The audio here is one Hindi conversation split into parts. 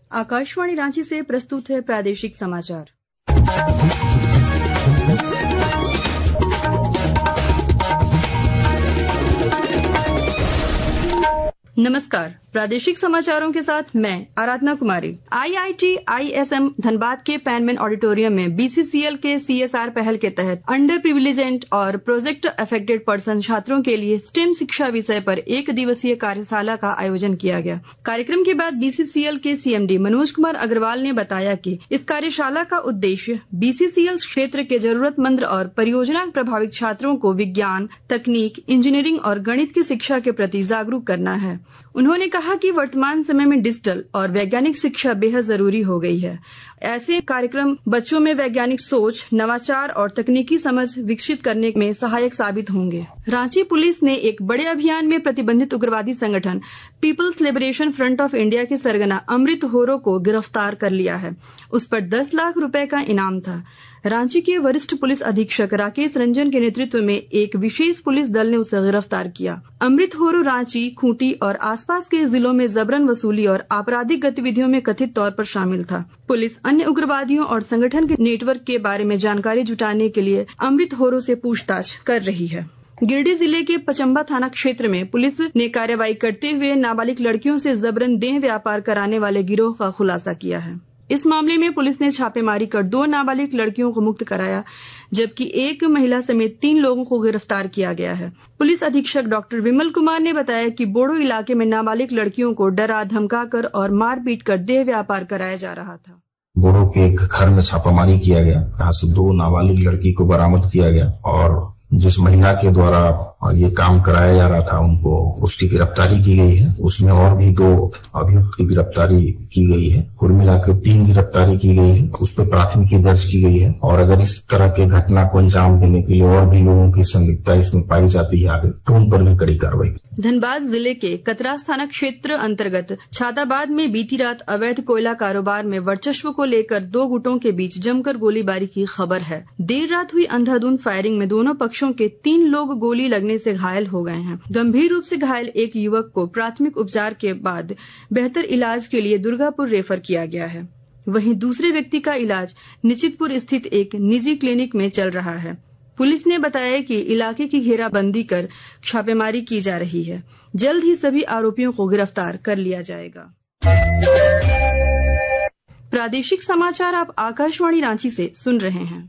आकाशवाणी रांची से प्रस्तुत है प्रादेशिक समाचार। नमस्कार, प्रादेशिक समाचारों के साथ मैं आराधना कुमारी। IIT ISM धनबाद के पैनमैन ऑडिटोरियम में BCCL के CSR पहल के तहत अंडर प्रिविलेजेंट और प्रोजेक्ट अफेक्टेड पर्सन छात्रों के लिए स्टेम शिक्षा विषय पर 1 दिवसीय कार्यशाला का आयोजन किया गया। कार्यक्रम के बाद BCCL के CMD मनोज कुमार अग्रवाल ने बताया कि इस कार्यशाला का उद्देश्य BCCL क्षेत्र के जरूरतमंद और परियोजना प्रभावित छात्रों को विज्ञान, तकनीक, इंजीनियरिंग और गणित की शिक्षा के प्रति जागरूक करना है। उन्होंने कहा कि वर्तमान समय में डिजिटल और वैज्ञानिक शिक्षा बेहद जरूरी हो गई है। ऐसे कार्यक्रम बच्चों में वैज्ञानिक सोच, नवाचार और तकनीकी समझ विकसित करने में सहायक साबित होंगे। रांची पुलिस ने एक बड़े अभियान में प्रतिबंधित उग्रवादी संगठन People's Liberation Front of India के सरगना अमृत होरो को गिरफ्तार कर लिया है। उस पर 10 लाख रुपए का इनाम था। रांची के वरिष्ठ पुलिस अधीक्षक राकेश रंजन के नेतृत्व में एक विशेष पुलिस दल ने उसे गिरफ्तार किया। अमृत होरो रांची, खूंटी और आसपास के जिलों में जबरन वसूली और आपराधिक गतिविधियों में कथित तौर पर शामिल था। पुलिस अन्य उग्रवादियों और संगठन के नेटवर्क के बारे में जानकारी जुटाने के लिए अमृत होरो से पूछताछ कर रही है। गिरिडीह जिले के पचम्बा थाना क्षेत्र में पुलिस ने कार्रवाई करते हुए नाबालिग लड़कियों से जबरन देह व्यापार कराने वाले गिरोह का खुलासा किया है। इस मामले में पुलिस ने छापेमारी कर 2 नाबालिग लड़कियों को मुक्त कराया, जबकि एक महिला समेत 3 लोगों को गिरफ्तार किया गया है। पुलिस अधीक्षक डॉक्टर विमल कुमार ने बताया कि बोडो इलाके में नाबालिग लड़कियों को डरा धमकाकर और मारपीट कर देह व्यापार कराया जा रहा था। बोडो के एक घर में छापामारी किया गया, जहाँ से 2 नाबालिग लड़की को बरामद किया गया और जिस महिला के द्वारा ये काम कराया जा रहा था उनको उसकी गिरफ्तारी की गई है। उसमें और भी 2 अभियुक्त की गिरफ्तारी की गई है। कुल मिलाकर 3 गिरफ्तारी की गई है। उस पर प्राथमिकी दर्ज की गई है और अगर इस तरह के घटना को अंजाम देने के लिए और भी लोगों की संलिप्तता इसमें पाई जाती है आगे, तो उन पर भी कड़ी कार्रवाई। धनबाद जिले के कतरास थाना क्षेत्र अंतर्गत छाताबाद में बीती रात अवैध कोयला कारोबार में वर्चस्व को लेकर 2 गुटों के बीच जमकर गोलीबारी की खबर है। देर रात हुई अंधाधुंध फायरिंग में दोनों पक्षों के 3 लोग गोली लगने से घायल हो गए हैं। गंभीर रूप से घायल एक युवक को प्राथमिक उपचार के बाद बेहतर इलाज के लिए दुर्गापुर रेफर किया गया है। वहीं दूसरे व्यक्ति का इलाज निचितपुर स्थित एक निजी क्लिनिक में चल रहा है। पुलिस ने बताया कि इलाके की घेराबंदी कर छापेमारी की जा रही है। जल्द ही सभी आरोपियों को गिरफ्तार कर लिया जाएगा। प्रादेशिक समाचार आप आकाशवाणी रांची से सुन रहे हैं।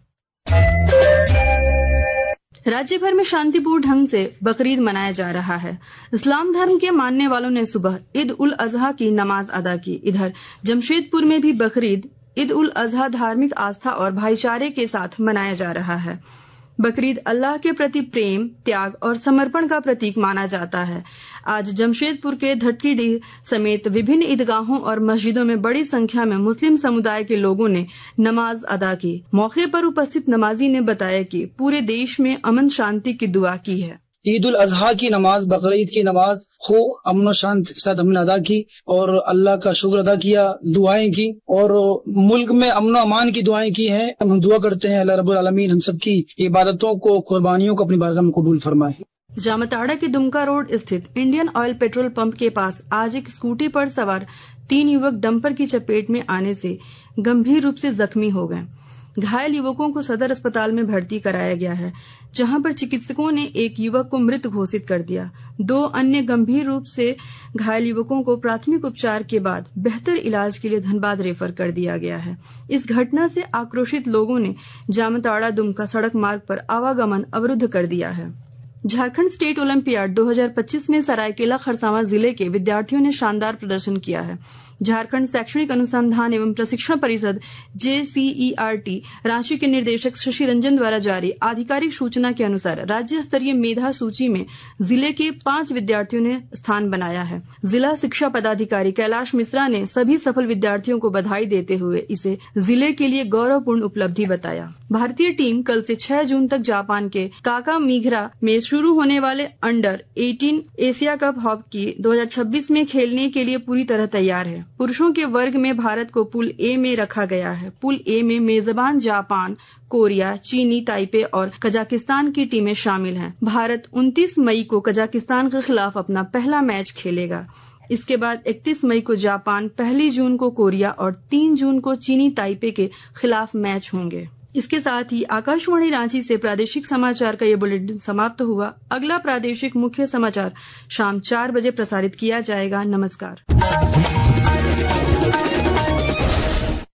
राज्य भर में शांतिपूर्ण ढंग से बकरीद मनाया जा रहा है। इस्लाम धर्म के मानने वालों ने सुबह ईद उल अजहा की नमाज अदा की। इधर जमशेदपुर में भी बकरीद ईद उल अजहा धार्मिक आस्था और भाईचारे के साथ मनाया जा रहा है। बकरीद अल्लाह के प्रति प्रेम, त्याग और समर्पण का प्रतीक माना जाता है। आज जमशेदपुर के धटकीडीह समेत विभिन्न ईदगाहों और मस्जिदों में बड़ी संख्या में मुस्लिम समुदाय के लोगों ने नमाज अदा की। मौके पर उपस्थित नमाजी ने बताया कि पूरे देश में अमन शांति की दुआ की है। ईद उल अजहा की नमाज, बकरीद की नमाज हो अमन शांति के साथ हमने अदा की और अल्लाह का शुक्र अदा किया, दुआएं की और मुल्क में अमन अमान की दुआएं की हैं। हम दुआ करते हैं अल्लाह रब्बुल आलमीन हम सबकी इबादतों को, कुर्बानियों को अपनी बारगाह में कबूल फरमाए। जामताड़ा के दुमका रोड स्थित इंडियन ऑयल पेट्रोल पंप के पास आज एक स्कूटी पर सवार 3 युवक डंपर की चपेट में आने से गंभीर रूप से जख्मी हो गए। घायल युवकों को सदर अस्पताल में भर्ती कराया गया है, जहां पर चिकित्सकों ने एक युवक को मृत घोषित कर दिया। 2 अन्य गंभीर रूप से घायल युवकों को प्राथमिक उपचार के बाद बेहतर इलाज के लिए धनबाद रेफर कर दिया गया है। इस घटना से आक्रोशित लोगों ने जामताड़ा दुमका सड़क मार्ग पर आवागमन अवरुद्ध कर दिया है। झारखंड स्टेट ओलंपियाड 2025 में सरायकेला खरसावां जिले के विद्यार्थियों ने शानदार प्रदर्शन किया है। झारखंड शैक्षणिक अनुसंधान एवं प्रशिक्षण परिषद JCERT रांची के निदेशक शशि रंजन द्वारा जारी आधिकारिक सूचना के अनुसार राज्य स्तरीय मेधा सूची में जिले के 5 विद्यार्थियों ने स्थान बनाया है। जिला शिक्षा पदाधिकारी कैलाश मिश्रा ने सभी सफल विद्यार्थियों को बधाई देते हुए इसे जिले के लिए गौरवपूर्ण उपलब्धि बताया। भारतीय टीम कल से 6 जून तक जापान के काकामीघरा में शुरू होने वाले अंडर 18 एशिया कप हॉकी 2026 में खेलने के लिए पूरी तरह तैयार है। पुरुषों के वर्ग में भारत को पूल ए में रखा गया है। पूल ए में मेजबान जापान, कोरिया, चीनी ताइपे और कजाकिस्तान की टीमें शामिल हैं। भारत 29 मई को कजाकिस्तान के खिलाफ अपना पहला मैच खेलेगा। इसके बाद 31 मई को जापान, 1 जून को कोरिया और 3 जून को चीनी ताइपे के खिलाफ मैच होंगे। इसके साथ ही आकाशवाणी रांची से प्रादेशिक समाचार का ये बुलेटिन समाप्त हुआ। अगला प्रादेशिक मुख्य समाचार शाम 4 बजे प्रसारित किया जाएगा। नमस्कार।